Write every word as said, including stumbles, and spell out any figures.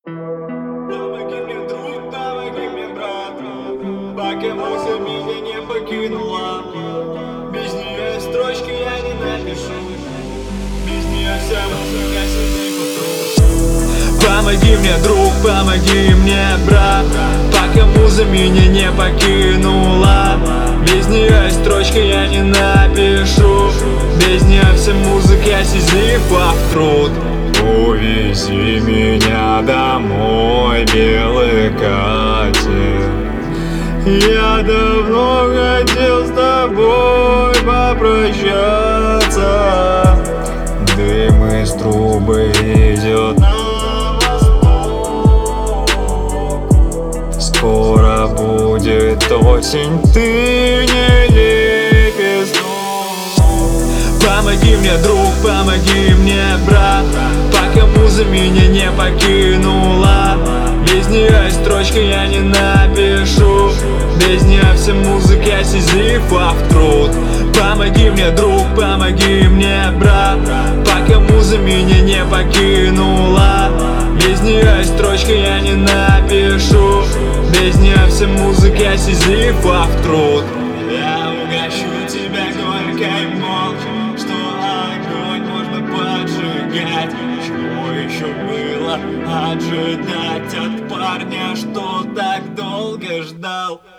Помоги мне, друг, помоги мне, брат, пока муза меня не покинула. Без нее строчки я не напишу, без нее вся музыка сидит. Помоги мне, друг, помоги мне, брат, пока муза меня не покинула. Без нее строчки я не напишу, без нее вся музыка Сизифов труд. Увези меня домой, белый катер. Я давно хотел с тобой попрощаться. Дым из трубы идет на восток. Скоро будет осень, ты не лепесток. Помоги мне, друг, помоги мне, брат, пока муза меня не покинула. Без нее строчки я не напишу, без нее вся музыка Сизифов труд. Помоги мне, друг, помоги мне, брат, пока муза меня не покинула. Без нее строчки я не напишу, без нее вся музыка Сизифов труд. Я угощу тебя горькой молча, что огонь можно поджигать. Чего еще было ожидать от парня, что так долго ждал?